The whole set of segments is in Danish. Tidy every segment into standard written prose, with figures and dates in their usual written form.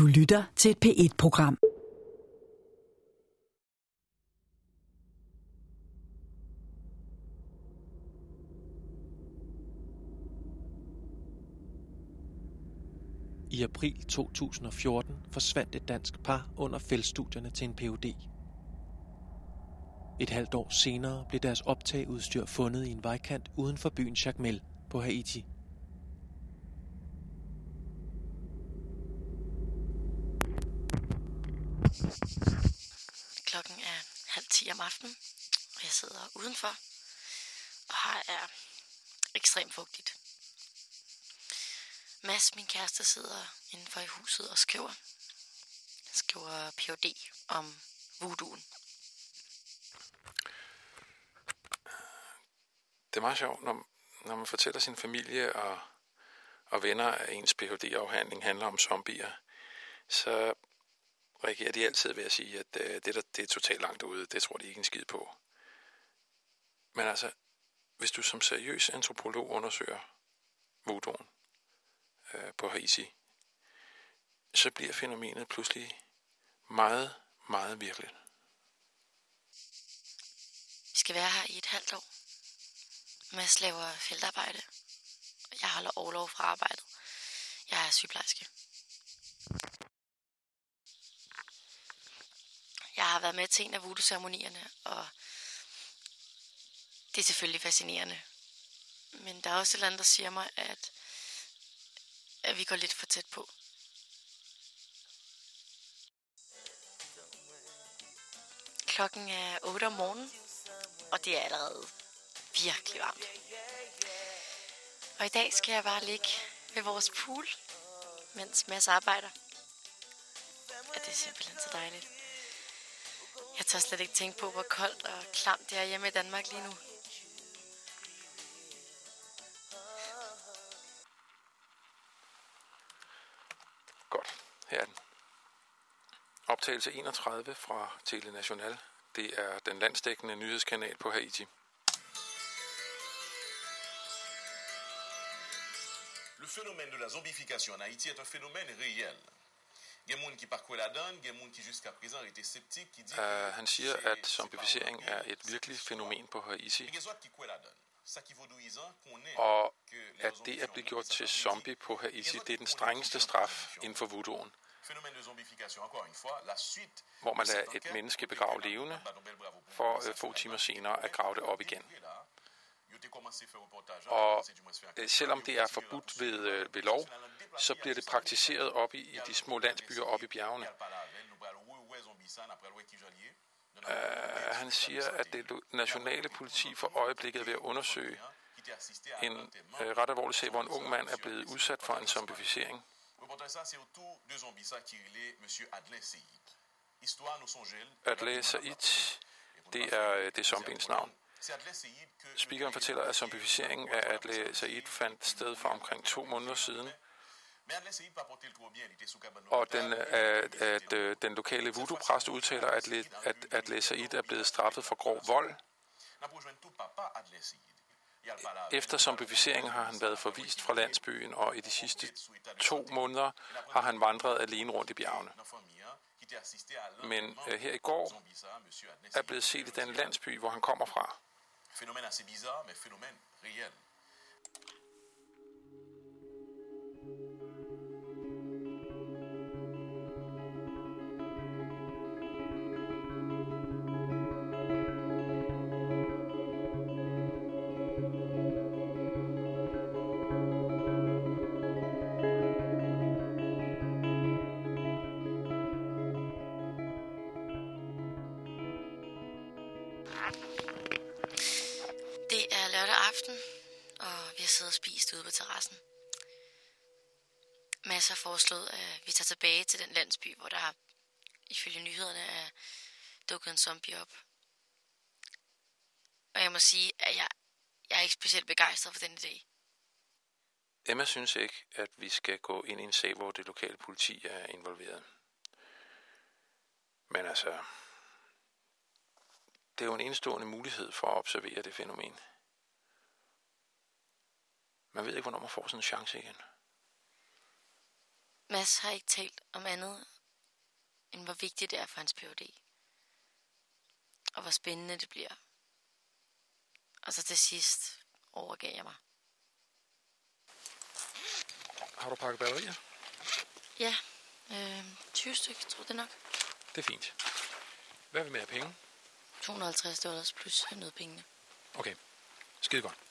Du lytter til et P1-program. I april 2014 forsvandt et dansk par under feltstudierne til en Ph.D. Et halvt år senere blev deres optageudstyr fundet i en vejkant uden for byen Jacmel på Haiti. Klokken er 9:30 om aftenen, og jeg sidder udenfor, og her er ekstremt fugtigt. Mads, min kæreste, sidder indenfor i huset og skriver Ph.D. om voodooen. Det er meget sjovt, når man fortæller sin familie og venner, at ens Ph.D.-afhandling handler om zombier, så reagerer de altid ved at sige, at det er totalt langt ude. Det tror de ikke en skid på. Men altså, hvis du som seriøs antropolog undersøger voodooen på Haiti, så bliver fænomenet pludselig meget, meget virkeligt. Vi skal være her i et halvt år. Mads laver feltarbejde, og jeg holder orlov fra arbejdet. Jeg er sygeplejerske. Jeg har været med til en af voodoo-ceremonierne, og det er selvfølgelig fascinerende. Men der er også et eller andet, der siger mig, at vi går lidt for tæt på. Klokken er 8 om morgenen, og det er allerede virkelig varmt. Og i dag skal jeg bare ligge ved vores pool, mens Mads arbejder. Ja, det er simpelthen så dejligt. Jeg tør slet ikke tænke på, hvor koldt og klamt det er hjemme i Danmark lige nu. Godt, her er den. Optagelse 31 fra Tele National. Det er den landsdækkende nyhedskanal på Haiti. Le phénomène de la zombification en Haïti est un phénomène réel. Il y a des gens qui parcourent la donne, il y a des gens qui jusqu'à présent étaient sceptiques, qui disent Han siger, at zombificering er et virkeligt fænomen på Haiti, og at det at blive gjort til zombie på Haiti, det er den strengeste straf inden for voodooen, hvor man lader et menneske begrave levende, for få timer senere at grave det op igen. Og selvom det er forbudt ved lov, så bliver det praktiseret op i de små landsbyer op i bjergene. Han siger, at det nationale politi for øjeblikket er ved at undersøge en ret alvorlig sag, hvor en ung mand er blevet udsat for en zombificering. Adlé Said, det er zombiens navn. Speakeren fortæller, at zombificeringen af Adlé Said fandt sted for omkring 2 måneder siden, og den lokale voodoo-præst udtaler, at Adlé Said er blevet straffet for grov vold. Efter zombificeringen har han været forvist fra landsbyen, og i de sidste 2 måneder har han vandret alene rundt i bjergene. Men her i går er blevet set i den landsby, hvor han kommer fra. Phénomène assez bizarre, mais phénomène réel. Det er lørdag aften, og vi har siddet og spist ude på terrassen. Mads har foreslået, at vi tager tilbage til den landsby, hvor der ifølge nyhederne er dukket en zombie op. Og jeg må sige, at jeg er ikke specielt begejstret for den idé. Emma synes ikke, at vi skal gå ind i en sag, hvor det lokale politi er involveret. Men altså, det er jo en enestående mulighed for at observere det fænomen. Man ved ikke, hvornår man får sådan en chance igen. Mads har ikke talt om andet, end hvor vigtigt det er for hans Ph.D. Og hvor spændende det bliver. Og så til sidst overgav jeg mig. Har du pakket batterier? Ja, 20 stykker, tror det nok. Det er fint. Hvad vil med af penge? $250 plus nødpengene. Okay, skide godt.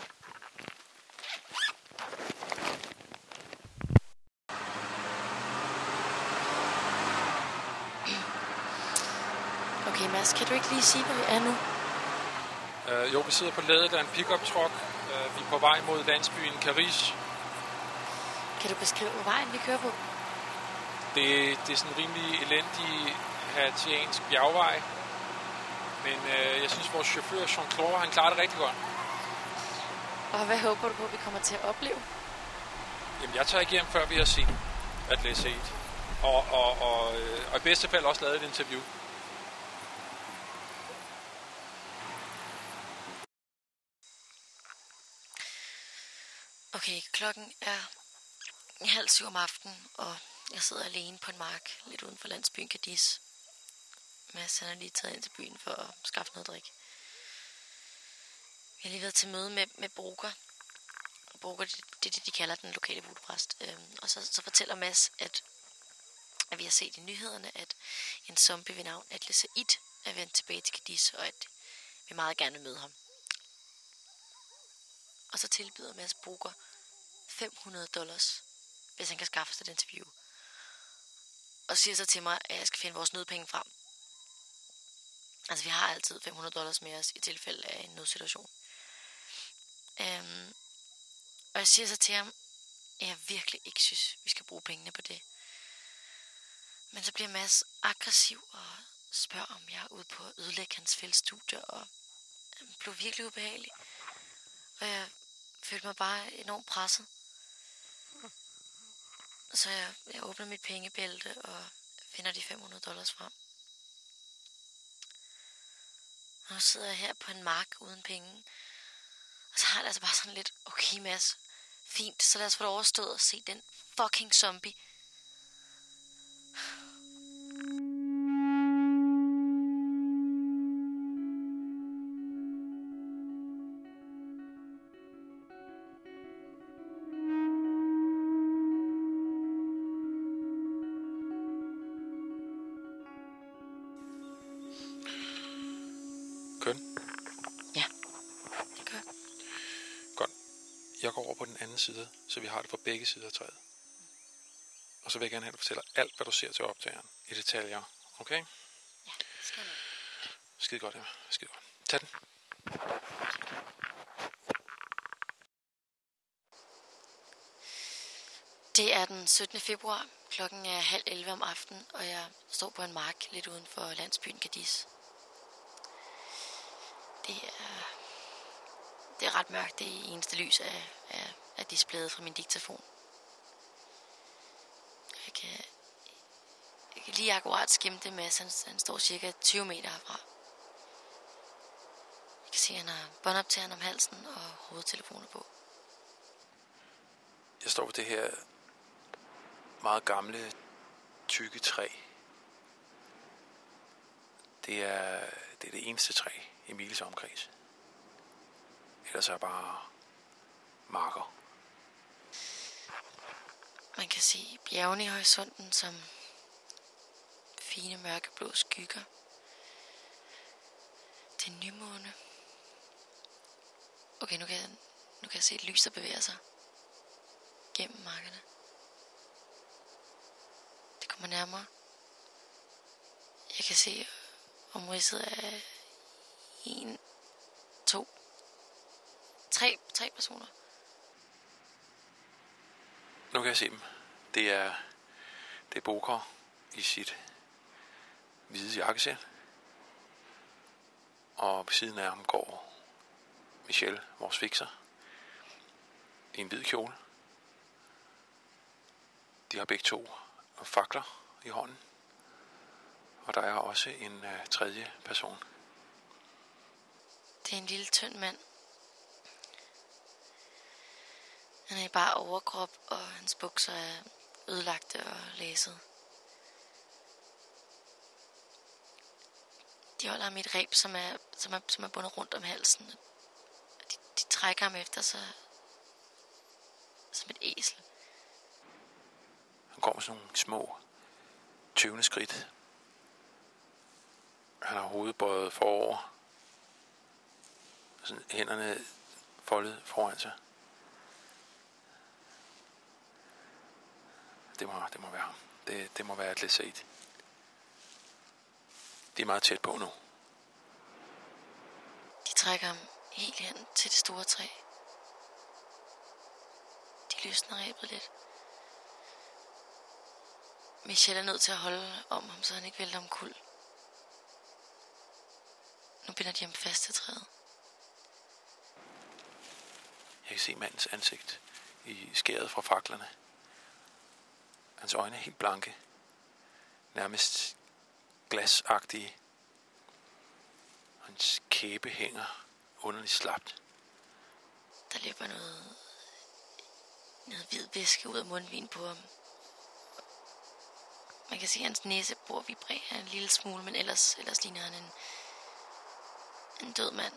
Okay, Mads, kan du ikke lige sige, hvor vi er nu? Jo, vi sidder på ladet af en pickup truck. Vi er på vej mod landsbyen Karish. Kan du beskrive, hvor vejen vi kører på? Det er sådan en rimelig elendig haitiansk bjergvej. Men jeg synes, vores chauffør, Jean-Claude, han klarer det rigtig godt. Og hvad håber du på, vi kommer til at opleve? Jamen, jeg tager ikke hjem, før vi har set at læse et. Og i bedste fald også lavet et interview. Okay, klokken er 6:30 om aftenen, og jeg sidder alene på en mark lidt uden for landsbyen Cadiz. Mads han er lige taget ind til byen for at skaffe noget drik. Vi har lige været til møde med Broker. Broker, det er det, de kalder den lokale vudupræst. Og så fortæller Mads, at vi har set i nyhederne, at en zombie ved navn Atlas Said er vendt tilbage til Cadiz, og at vi meget gerne vil møde ham. Og så tilbyder Mads Broker $500, hvis han kan skaffe sig et interview. Og siger så til mig, at jeg skal finde vores nødpenge frem. Altså, vi har altid $500 med os i tilfælde af en nødsituation. Og jeg siger så til ham, at jeg virkelig ikke synes, vi skal bruge pengene på det. Men så bliver Mads aggressiv og spørger, om jeg er ude på at ødelægge hans feltstudier, og blev virkelig ubehagelig. Og jeg følte mig bare enormt presset. Så jeg åbner mit pengebælte og finder de $500 frem. Og nu sidder jeg her på en mark uden penge. Og så har jeg altså bare sådan lidt, okay Mads, fint, så lad os få det overstået og se den fucking zombie. Køn? Ja, det gør. Godt. Jeg går over på den anden side, så vi har det på begge sider af træet. Og så vil jeg gerne have, at du fortæller alt, hvad du ser til optageren i detaljer. Okay? Ja, det skal jeg nok. Skide godt, ja. Skide godt. Tag den. Det er den 17. februar. Klokken er 10:30 om aftenen, og jeg står på en mark lidt uden for landsbyen Cadiz. Det er ret mørkt. Det er eneste lys af displayet fra min diktafon. Jeg kan lige akkurat skimte Mads. Han står cirka 20 meter herfra. Jeg kan se, at han har båndoptageren om halsen og hovedtelefoner på. Jeg står ved det her meget gamle, tykke træ. Det er det eneste træ i Miles omkreds. Ellers er bare marker. Man kan se bjergene i horisonten som fine mørkeblå skygger. Det er nymåne. Okay, nu kan jeg se et lys, der bevæger sig gennem markerne. Det kommer nærmere. Jeg kan se omridset af 1, 2, 3 personer. Nu kan jeg se dem. Det er Boker i sit hvide jakkesæt. Og ved siden af ham går Michelle, vores fikser, i en hvid kjole. De har begge to fakler i hånden. Og der er også en tredje person. Det er en lille tynd mand. Han er i bare overkrop, og hans bukser er ødelagte og læsede. De holder ham i et reb, som er bundet rundt om halsen. De trækker ham efter sig som et æsel. Han går med sådan nogle små, tøvende skridt. Han har hovedet bøjet forover. Sådan hænderne foldet foran sig. Det må være ham. Det må være Adel Said. De er meget tæt på nu. De trækker ham helt hen til det store træ. De løsner rebet lidt. Michelle er nødt til at holde om ham, så han ikke vælter omkuld. Nu binder de ham fast til træet. Jeg kan se mandens ansigt i skæret fra faklerne. Hans øjne er helt blanke. Nærmest glasagtige. Hans kæbe hænger underligt slapt. Der løber noget hvid væske ud af mundvin på ham. Man kan se, at hans næsebor vibrerer en lille smule, men ellers ligner han en død mand.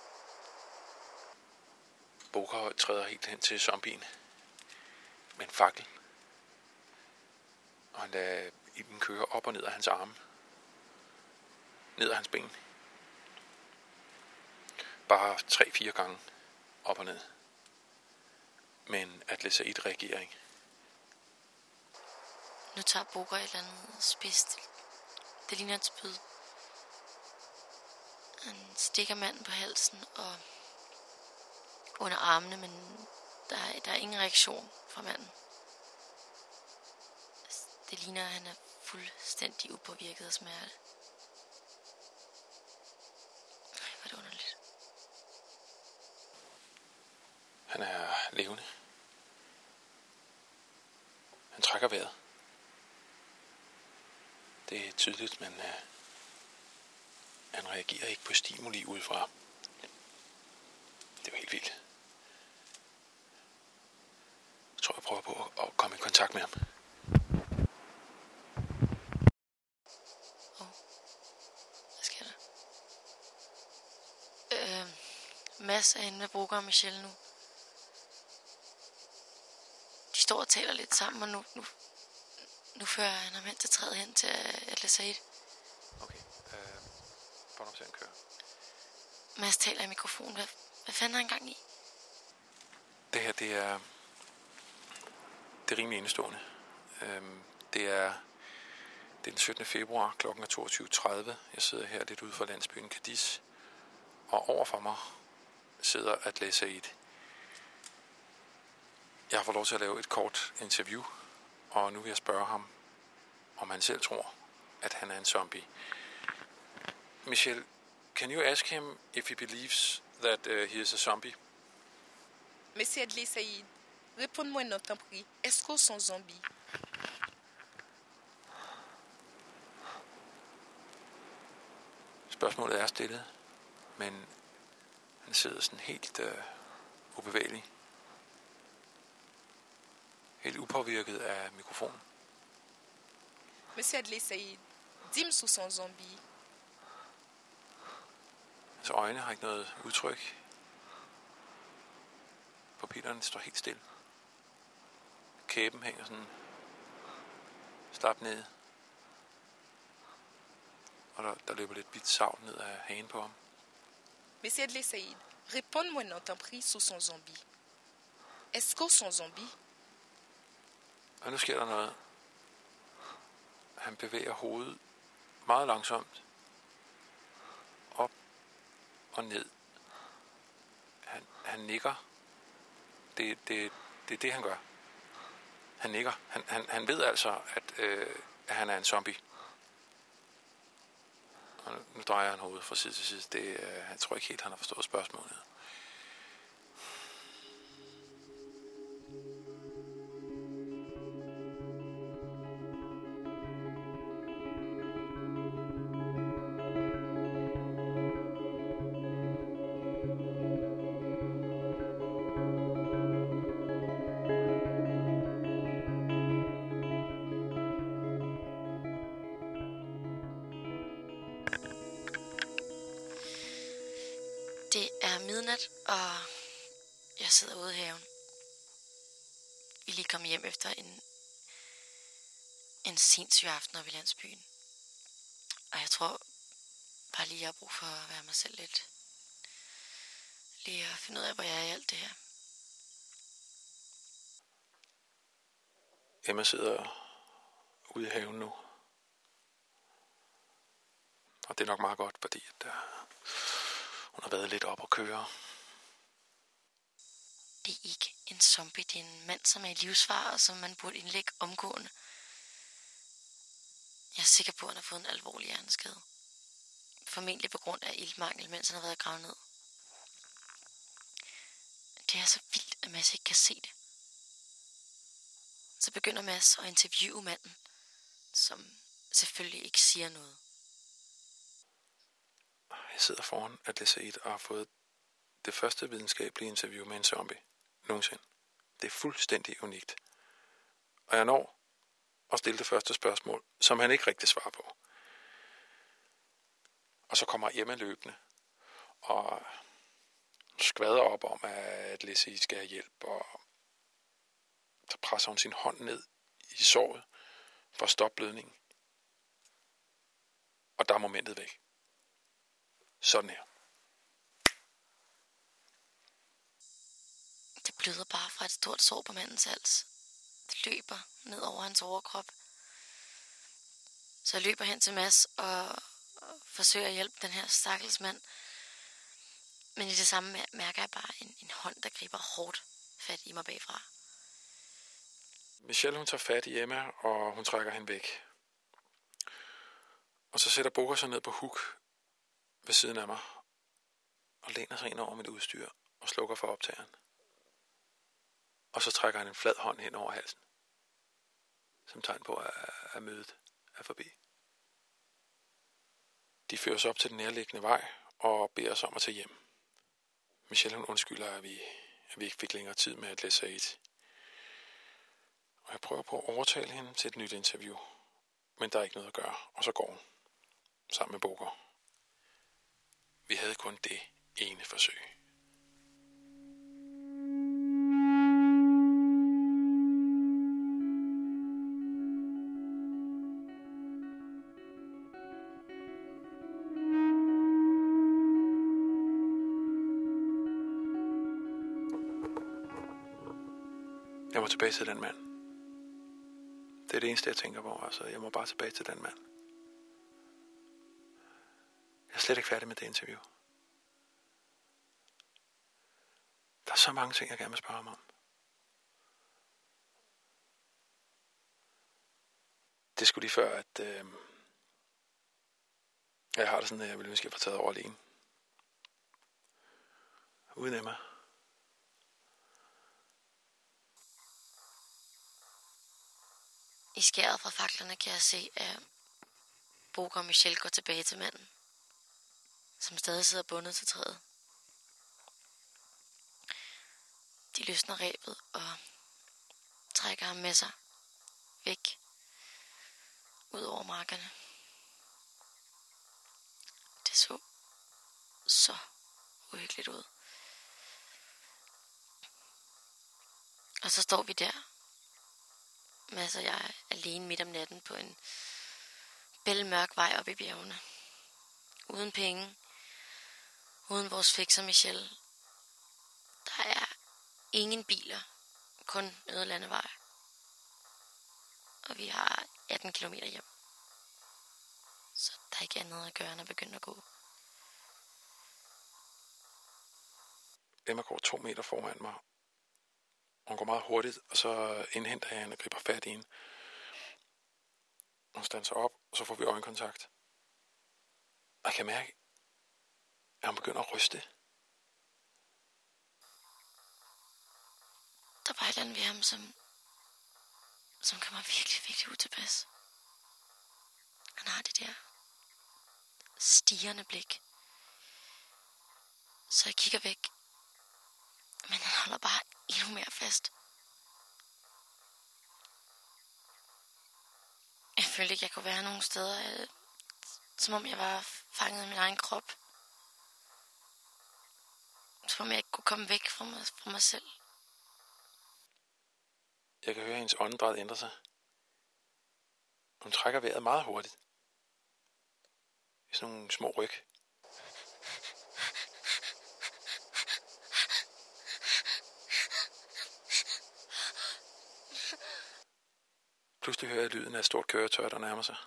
Bokhøj træder helt hen til zombien med en fakkel. Og han lader ilden køre op og ned af hans arme. Ned af hans ben. Bare 3-4 gange op og ned. Men Adel Said reagerer ikke. Nu tager Boker et eller andet spidst. Det ligner et spyd. Han stikker manden på halsen og under armene, men der er ingen reaktion fra manden. Det ligner, at han er fuldstændig upåvirket af smerte. Hvor er det underligt. Han er levende. Han trækker vejret. Det er tydeligt, men han reagerer ikke på stimuli udefra. Det er jo helt vildt. Jeg tror, jeg prøver på at komme i kontakt med ham. Hvad sker der? Mads er inde med Boker og Michelle nu. De står og taler lidt sammen, og nu fører han ham hen til træet hen til Adel Said. Okay, båndoptageren kører. Mads taler i mikrofonen. Hvad fanden har han gang i? Det her, det er rimelig enestående. Det er den 17. februar, klokken er 22.30. Jeg sidder her lidt ude for landsbyen Cadiz, og overfor mig sidder Adel Said. Jeg har fået lov til at lave et kort interview, og nu vil jeg spørge ham, om han selv tror, at han er en zombie. Michelle, can you ask him if he believes that he is a zombie? Monsieur Adel Said, réponds-moi non, t'en prie. Est-ce qu'on sont zombies? Spørgsmålet er stillet, men han sidder sådan helt ubevægelig. Helt upåvirket af mikrofonen. Monsieur Adel Said, dis-moi si sont zombies. Hans øjne har ikke noget udtryk. Pupillerne står helt stille. Kæben hænger sådan slapt ned. Og der løber lidt hvidt savl ned af hagen på ham. Monsieur Adel Said, réponds-moi non, t'en prie, si sont zombies. Est-ce qu'on sont zombies? Og nu sker der noget. Han bevæger hovedet meget langsomt. Op og ned. Han nikker. Det er det, han gør. Han nikker. Han ved altså, at han er en zombie. Og nu drejer han hovedet fra side til side. Jeg tror ikke helt, han har forstået spørgsmålet. midnat, og jeg sidder ude i haven. Vi er lige kommet hjem efter en sindssyg aften oppe i landsbyen. Og jeg tror bare lige, jeg har brug for at være mig selv lidt. Lige at finde ud af, hvor jeg er i alt det her. Emma sidder ude i haven nu. Og det er nok meget godt, fordi at, hun har været lidt op at køre. Det er ikke en zombie, det er en mand, som er i livsfare, som man burde indlægge omgående. Jeg er sikker på, at han har fået en alvorlig hjerneskade. Formentlig på grund af iltmangel, mens han har været gravet ned. Det er så vildt, at Mads ikke kan se det. Så begynder Mads at interviewe manden, som selvfølgelig ikke siger noget. Jeg sidder foran Atlas Eid og har fået det første videnskabelige interview med en zombie nogensinde. Det er fuldstændig unikt. Og jeg når at stille det første spørgsmål, som han ikke rigtig svarer på. Og så kommer Emma løbende og skvader op om, at Atlas skal have hjælp, og så presser hun sin hånd ned i såret for at stoppe blødningen. Og der er momentet væk. Sådan her. Det bløder bare fra et stort sår på mandens hals. Det løber ned over hans overkrop. Så jeg løber hen til Mads og forsøger at hjælpe den her stakkels mand. Men i det samme mærker jeg bare en hånd, der griber hårdt fat i mig bagfra. Michelle, hun tager fat i Emma, og hun trækker hende væk. Og så sætter Boga sig ned på huk ved siden af mig, og læner sig ind over mit udstyr og slukker for optageren. Og så trækker han en flad hånd hen over halsen, som tegn på, at mødet er forbi. De fører os op til den nærliggende vej og beder os om at tage hjem. Michelle, hun undskylder, at vi ikke fik længere tid med at læse et. Og jeg prøver på at overtale hende til et nyt interview, men der er ikke noget at gøre, og så går hun sammen med Boga. Vi havde kun det ene forsøg. Jeg må tilbage til den mand. Det er det eneste, jeg tænker på. Altså, jeg må bare tilbage til den mand. Jeg er slet ikke færdig med det interview. Der er så mange ting, jeg gerne vil spørge ham om. Det skulle lige før, at jeg har det sådan, at jeg ville ønske, at jeg får taget over alene. Uden Emma. I skæret fra faklerne kan jeg se, at Boga og Michelle går tilbage til manden, som stadig sidder bundet til træet. De løsner rebet og trækker ham med sig væk ud over markerne. Det så uhyggeligt ud. Og så står vi der, Mads og jeg, alene midt om natten på en bælmørk vej op i bjergene. Uden penge. Uden vores fikser Michelle. Der er ingen biler. Kun Ødelandevej. Og vi har 18 kilometer hjem. Så der er ikke andet at gøre, end at begynde at gå. Emma går 2 meter foran mig. Hun går meget hurtigt, og så indhenter jeg hende og griber fat i hende. Hun standser op, og så får vi øjenkontakt. Og jeg kan mærke, at hun begynder at ryste. Der var et eller andet ved ham, som kommer virkelig utilpas. Han har det der stirrende blik. Så jeg kigger væk. Men han holder bare endnu mere fast. Jeg følte ikke, jeg kunne være nogen steder, som om jeg var fanget i min egen krop. som om jeg ikke kunne komme væk fra mig selv. Jeg kan høre hendes åndedræt ændre sig. Hun trækker vejret meget hurtigt. I sådan nogle små ryg. Pludselig hører jeg lyden af et stort køretøj, der nærmer sig.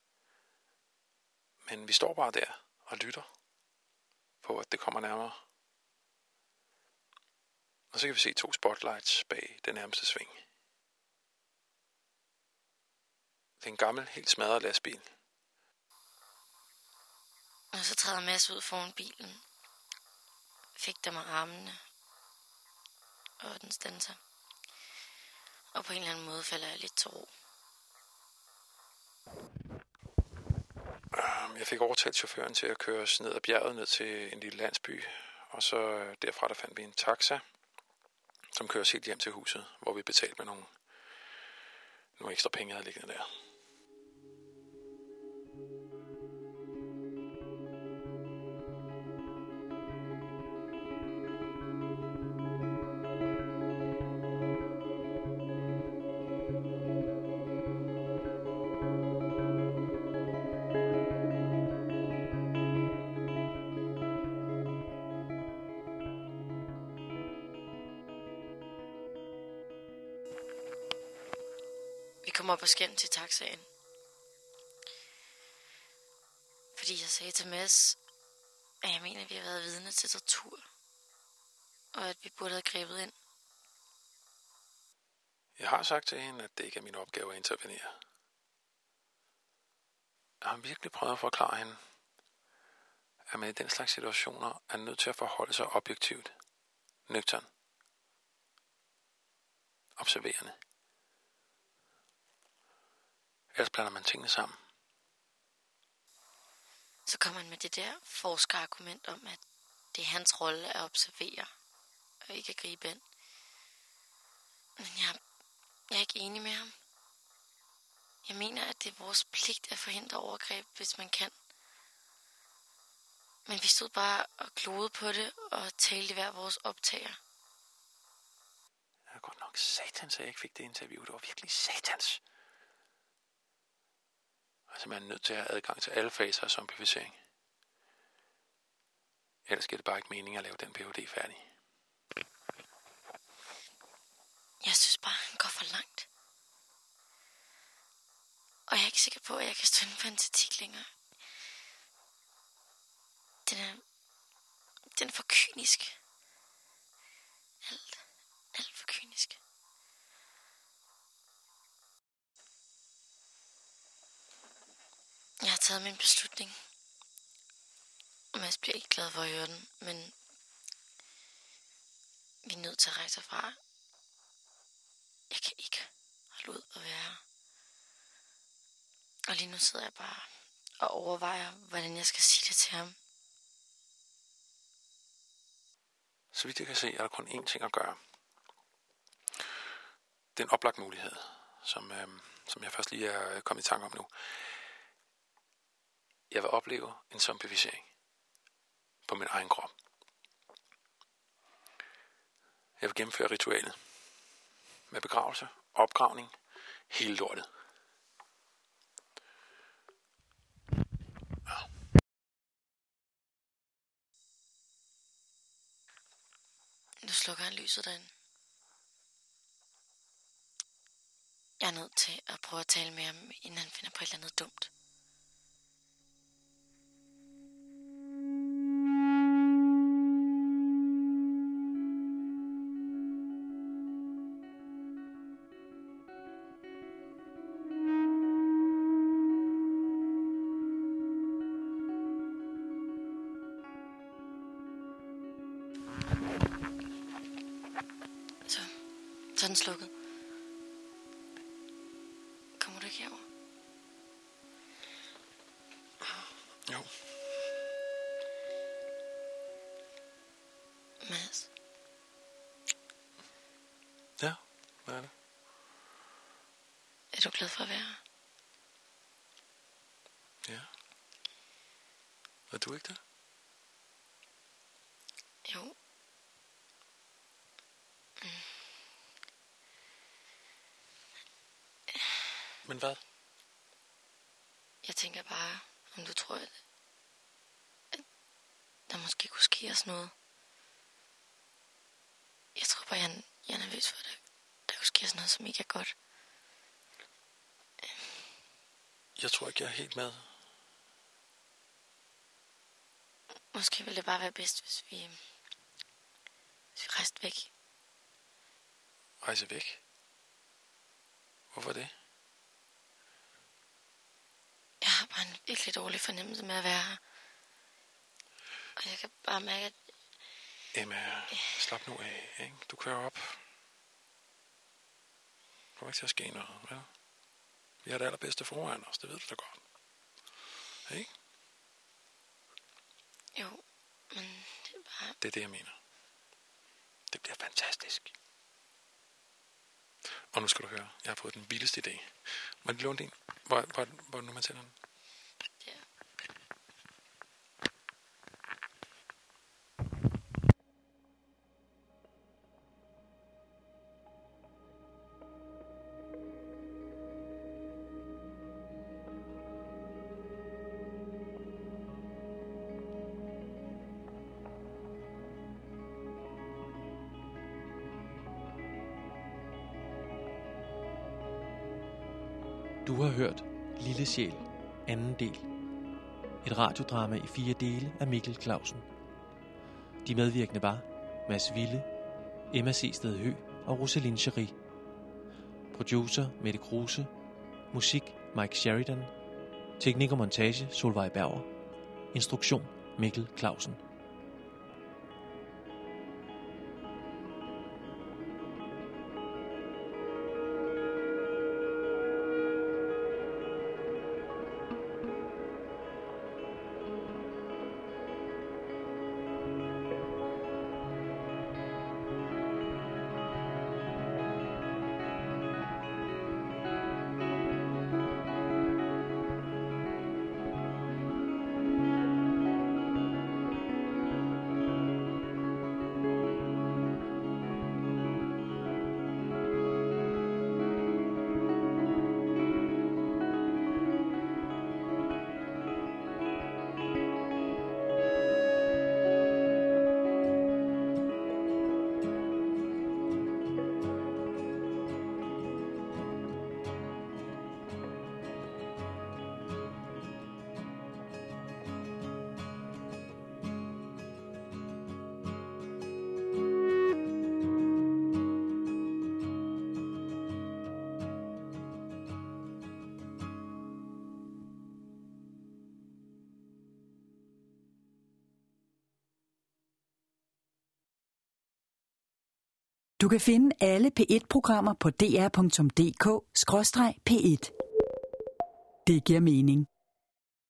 Men vi står bare der og lytter på, at det kommer nærmere. Og så kan vi se 2 spotlights bag den nærmeste sving. Det er en gammel, helt smadret lastbil. Og så træder Mads ud foran bilen. Fik der med armene. Og den standser. Og på en eller anden måde falder jeg lidt til ro. Jeg fik overtalt chaufføren til at køre os ned ad bjerget ned til en lille landsby. Og så derfra der fandt vi en taxa, som kører os helt hjem til huset, hvor vi betalte med nogle ekstra penge, jeg havde liggende der. Vi kom op og skændte til taxaen. Fordi jeg sagde til Mads, at jeg mener, at vi har været vidne til tortur. Og at vi burde have grebet ind. Jeg har sagt til hende, at det ikke er min opgave at intervenere. Jeg har virkelig prøvet at forklare hende, at man i den slags situationer er nødt til at forholde sig objektivt, nøgtern, observerende. Ellers blander man tingene sammen. Så kommer han med det der forskerargument om, at det er hans rolle at observere og ikke at gribe ind. Men jeg er ikke enig med ham. Jeg mener, at det er vores pligt at forhindre overgreb, hvis man kan. Men vi stod bare og glodede på det og talte hver vores optager. Det er godt nok satans, at jeg ikke fik det interview. Det var virkelig satans. Altså, man er nødt til at have adgang til alle faser af zombificering. Ellers giver det bare ikke mening at lave den Ph.D. færdig. Jeg synes bare, han går for langt. Og jeg er ikke sikker på, at jeg kan stå inden for en etik længere. Den er for kynisk. Alt for kynisk. Jeg har taget min beslutning. Og Mads bliver ikke glad for at høre den, men vi er nødt til at rejse herfra. Jeg kan ikke holde ud og være her. Og lige nu sidder jeg bare og overvejer, hvordan jeg skal sige det til ham. Så vidt jeg kan se, er der kun én ting at gøre. Det er en oplagt mulighed, som jeg først lige er kommet i tanke om nu. Jeg vil opleve en zombificering på min egen krop. Jeg vil gennemføre ritualet med begravelse, opgravning, hele lortet. Ja. Nu slukker han lyset derinde. Jeg er nødt til at prøve at tale med ham, inden han finder på et eller andet dumt. Så er den slukket. Kommer du ikke herover? Jo. Mads? Ja, hvad er det? Er du glad for at være her? Ja. Er du ikke det? Jo, Men hvad? Jeg tænker bare, om du tror, at der måske kunne ske os noget. Jeg tror bare, jeg er nervøs for, at der kunne ske os noget, som ikke er godt. Jeg tror ikke, jeg er helt med. Måske ville det bare være bedst, hvis vi rejste væk. Rejse væk? Hvorfor det? Jeg har bare en virkelig dårlig fornemmelse med at være her. Og jeg kan bare mærke, at... Emma, slap nu af, ikke? Du kører op. Du kommer ikke til at ske noget, vel? Vi har det allerbedste foran os, det ved du da godt. Ikke? Jo, men det er bare... Det er det, jeg mener. Det bliver fantastisk. Og nu skal du høre, jeg har fået den vildeste idé. Må jeg låne din? Hvor nu man sender den? Ja. Du har hørt Lille Sjæl, anden del. Et radiodrama i 4 dele af Mikkel Clausen. De medvirkende var Mads Wille, Emma Seested Høgh og Rosaline Cherie. Producer Mette Kruse. Musik Mike Sheridan. Teknik og montage Solvej Berger. Instruktion Mikkel Clausen. Du kan finde alle P1-programmer på dr.dk/P1. Det giver mening.